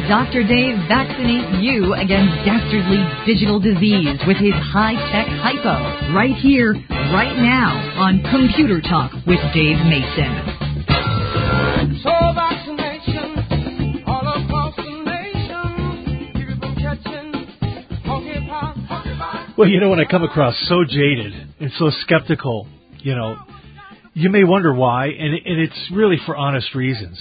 Dr. Dave vaccinates you against dastardly digital disease with his high-tech hypo. Right here, right now, on Computer Talk with Dave Mason. So vaccination all across the nation. Keep it from catching monkeypox. Well, when I come across so jaded and so skeptical, you may wonder why, and it's really for honest reasons,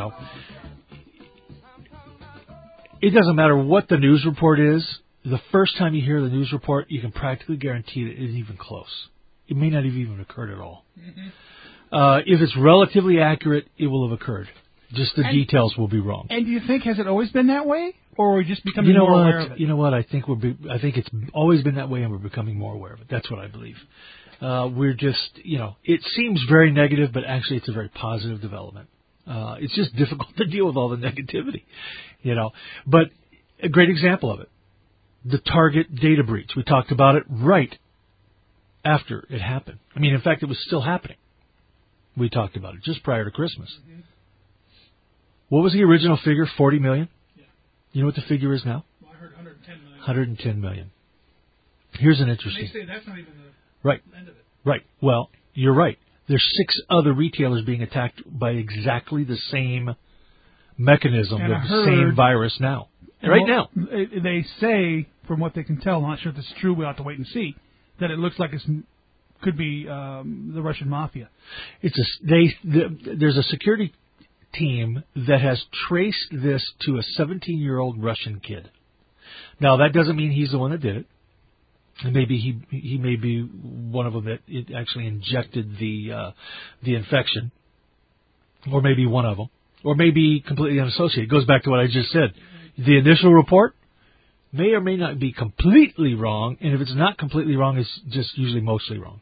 It doesn't matter what the news report is. The first time you hear the news report, you can practically guarantee that it isn't even close. It may not have even occurred at all. Mm-hmm. If it's relatively accurate, it will have occurred. Just the details will be wrong. And do you think, has it always been that way? Or are we just becoming more aware of it? You know what? I think it's always been that way, and we're becoming more aware of it. That's what I believe. We're just, it seems very negative, but actually it's a very positive development. It's just difficult to deal with all the negativity, But a great example of it, the Target data breach. We talked about it right after it happened. I mean, in fact, it was still happening. We talked about it just prior to Christmas. Mm-hmm. What was the original figure? 40 million? Yeah. You know what the figure is now? Well, I heard 110 million. 110 million. Here's an interesting... And they say that's not even the end of it. Right. Well, you're right. There's 6 other retailers being attacked by exactly the same mechanism, the same virus now. Now. They say, from what they can tell, I'm not sure if this is true, we'll have to wait and see, that it looks like it could be the Russian mafia. There's a security team that has traced this to a 17-year-old Russian kid. Now, that doesn't mean he's the one that did it. And maybe he may be one of them that it actually injected the infection, or maybe one of them, or maybe completely unassociated. It goes back to what I just said. The initial report may or may not be completely wrong, and if it's not completely wrong, it's just usually mostly wrong.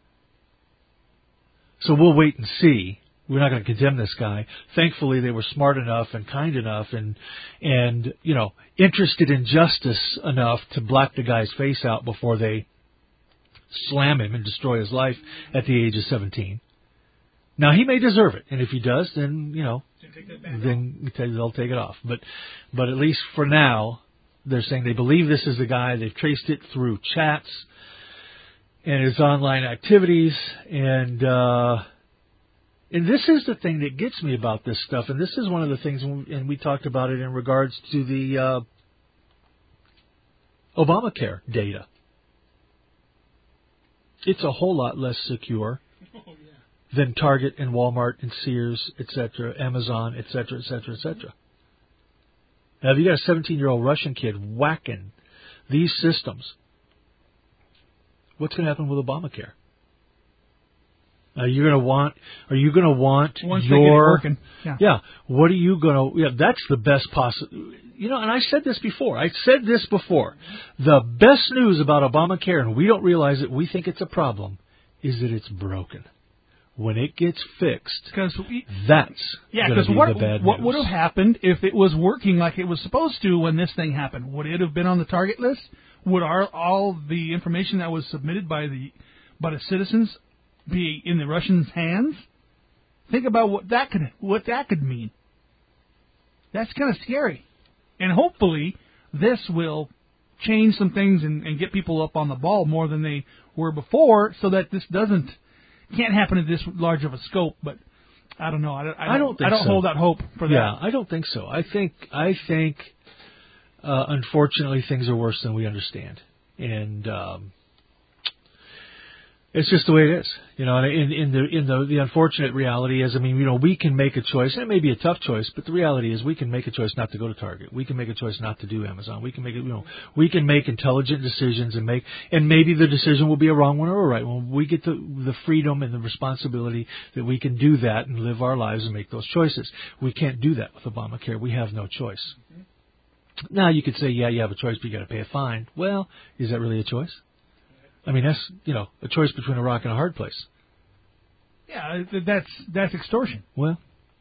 So we'll wait and see. We're not going to condemn this guy. Thankfully, they were smart enough and kind enough and interested in justice enough to black the guy's face out before they slam him and destroy his life at the age of 17. Now, he may deserve it, and if he does, then, then they'll take it off. But at least for now, they're saying they believe this is the guy. They've traced it through chats and his online activities, and this is the thing that gets me about this stuff, and this is one of the things, and we talked about it in regards to the Obamacare data. It's a whole lot less secure than Target and Walmart and Sears, etc., Amazon, etc., etc., etc. Now, if you got a 17-year-old Russian kid whacking these systems, what's going to happen with Obamacare? Are you going to want once your... Yeah. What are you going to... Yeah, that's the best possible... and I said this before. The best news about Obamacare, and we don't realize it, we think it's a problem, is that it's broken. When it gets fixed, that's going to be the bad news. What would have happened if it was working like it was supposed to when this thing happened? Would it have been on the target list? Would all the information that was submitted by the citizens be in the Russians' hands? Think about what that could mean. That's kind of scary. And hopefully this will change some things and get people up on the ball more than they were before, so that this can't happen at this large of a scope. But I don't know. I don't hold out hope for that. Yeah, I don't think so. I think unfortunately things are worse than we understand, and it's just the way it is, And the unfortunate reality is, we can make a choice, and it may be a tough choice, but the reality is we can make a choice not to go to Target. We can make a choice not to do Amazon. We can make we can make intelligent decisions and maybe the decision will be a wrong one or a right one. We get the freedom and the responsibility that we can do that and live our lives and make those choices. We can't do that with Obamacare. We have no choice. Mm-hmm. Now you could say, yeah, you have a choice, but you got to pay a fine. Well, is that really a choice? That's, a choice between a rock and a hard place. Yeah, that's extortion. Well,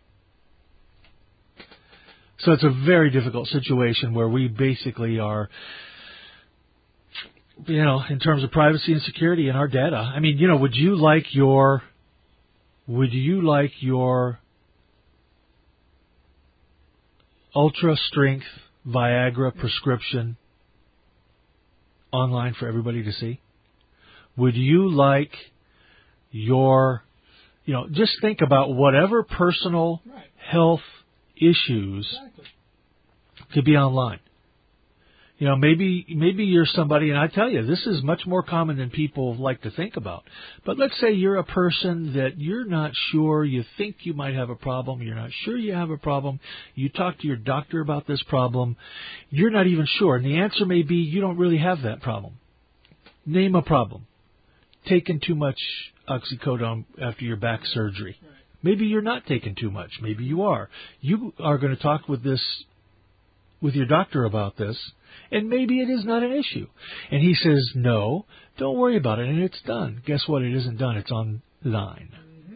so it's a very difficult situation where we basically are, in terms of privacy and security in our data. Would you like your ultra-strength Viagra prescription online for everybody to see? Would you like your, just think about whatever personal health issues could be online. Maybe you're somebody, and I tell you, this is much more common than people like to think about. But let's say you're a person that you're not sure, you think you might have a problem, you're not sure you have a problem, you talk to your doctor about this problem, you're not even sure, and the answer may be you don't really have that problem. Name a problem. Taking too much oxycodone after your back surgery. Maybe you're not taking too much. Maybe you are. You are going to talk with your doctor about this, and maybe it is not an issue. And he says, no, don't worry about it, and it's done. Guess what? It isn't done. It's online. Mm-hmm.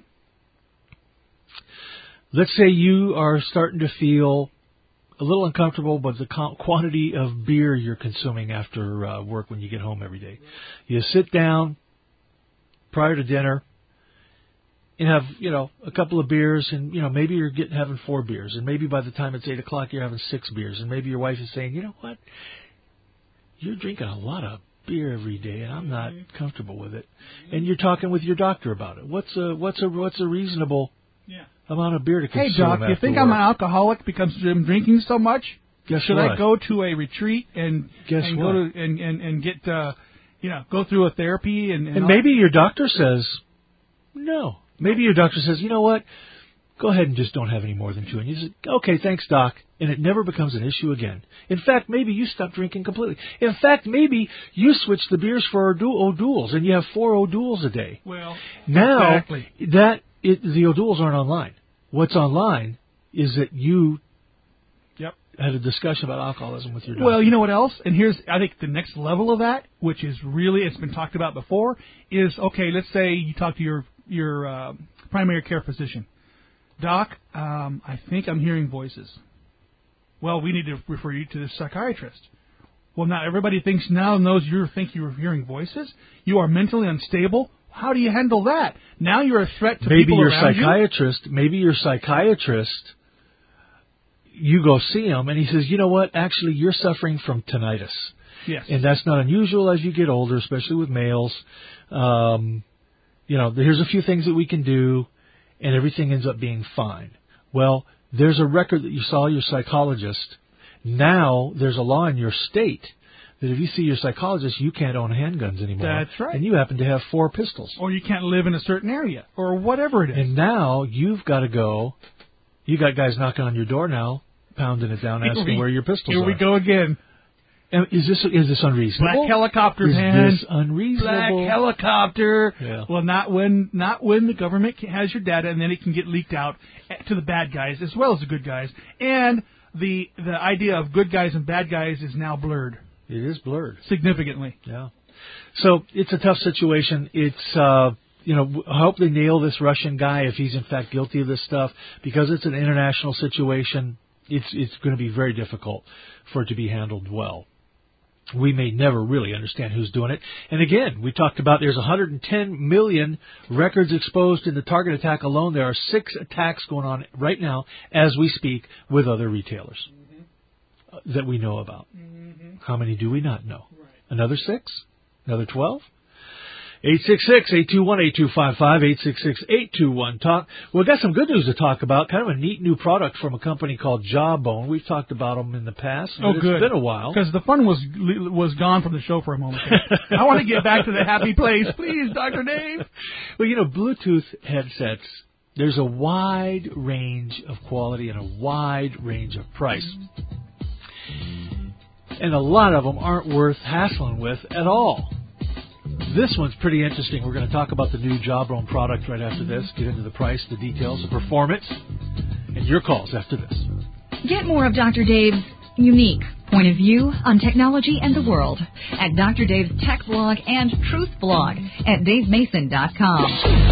Let's say you are starting to feel a little uncomfortable with the quantity of beer you're consuming after work when you get home every day. You sit down prior to dinner and have, a couple of beers, and, maybe you're having 4 beers, and maybe by the time it's 8 o'clock you're having 6 beers, and maybe your wife is saying, you know what, you're drinking a lot of beer every day, and I'm not comfortable with it. And you're talking with your doctor about it. What's a reasonable amount of beer to consume? Hey, Doc, you think I'm an alcoholic because I'm drinking so much? Should I go to a retreat and go to and get go through a therapy and maybe your doctor says no. Maybe your doctor says, you know what, go ahead and just don't have any more than 2. And you say, okay, thanks, Doc. And it never becomes an issue again. In fact, maybe you stop drinking completely. In fact, maybe you switch the beers for O'Douls, and you have 4 O'Douls a day. Well, now, exactly. The O'Douls aren't online. What's online is that you had a discussion about alcoholism with your doctor. Well, you know what else? And here's, I think, the next level of that, which is really, it's been talked about before, is, okay, let's say you talk to your primary care physician. Doc, I think I'm hearing voices. Well, we need to refer you to the psychiatrist. Well, not everybody knows you think you're hearing voices. You are mentally unstable. How do you handle that? Now you're a threat to people around you. Maybe your psychiatrist, you go see him, and he says, you know what, actually, you're suffering from tinnitus. Yes. And that's not unusual as you get older, especially with males. Here's a few things that we can do, and everything ends up being fine. Well, there's a record that you saw your psychologist. Now there's a law in your state that if you see your psychologist, you can't own handguns anymore. That's right. And you happen to have 4 pistols. Or you can't live in a certain area, or whatever it is. And now you've got to go. You got guys knocking on your door now, pounding it down, asking where your pistols are. Here we go again. Is this unreasonable? Black helicopter, man. Is this unreasonable? Black helicopter. Yeah. Well, not when the government has your data, and then it can get leaked out to the bad guys as well as the good guys. And the idea of good guys and bad guys is now blurred. It is blurred significantly. Yeah. So it's a tough situation. It's I hope they nail this Russian guy if he's in fact guilty of this stuff, because it's an international situation. It's going to be very difficult for it to be handled well. We may never really understand who's doing it. And again, we talked about there's 110 million records exposed in the Target attack alone. There are 6 attacks going on right now as we speak with other retailers that we know about. Mm-hmm. How many do we not know? Right. Another 6? Another 12? 866-821-8255, 866-821-TALK. We've got some good news to talk about, kind of a neat new product from a company called Jawbone. We've talked about them in the past. Oh, good. It's been a while. Because the fun was gone from the show for a moment. I want to get back to the happy place. Please, Dr. Dave. Well, Bluetooth headsets, there's a wide range of quality and a wide range of price. And a lot of them aren't worth hassling with at all. This one's pretty interesting. We're going to talk about the new Jawbone product right after this, get into the price, the details, the performance, and your calls after this. Get more of Dr. Dave's unique point of view on technology and the world at Dr. Dave's Tech Blog and Truth Blog at DaveMason.com.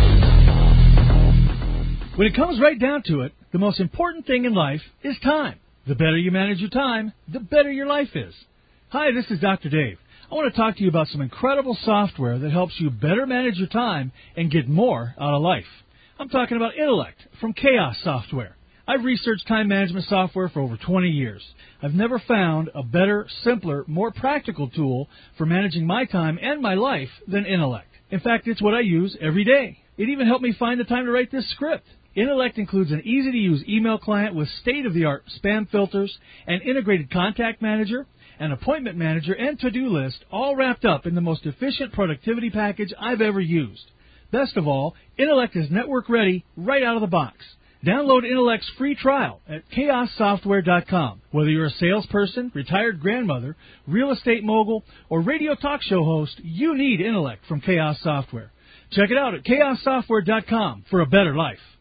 When it comes right down to it, the most important thing in life is time. The better you manage your time, the better your life is. Hi, this is Dr. Dave. I want to talk to you about some incredible software that helps you better manage your time and get more out of life. I'm talking about Intellect from Chaos Software. I've researched time management software for over 20 years. I've never found a better, simpler, more practical tool for managing my time and my life than Intellect. In fact, it's what I use every day. It even helped me find the time to write this script. Intellect includes an easy-to-use email client with state-of-the-art spam filters, an integrated contact manager, an appointment manager, and to-do list, all wrapped up in the most efficient productivity package I've ever used. Best of all, Intellect is network-ready right out of the box. Download Intellect's free trial at chaossoftware.com. Whether you're a salesperson, retired grandmother, real estate mogul, or radio talk show host, you need Intellect from Chaos Software. Check it out at chaossoftware.com for a better life.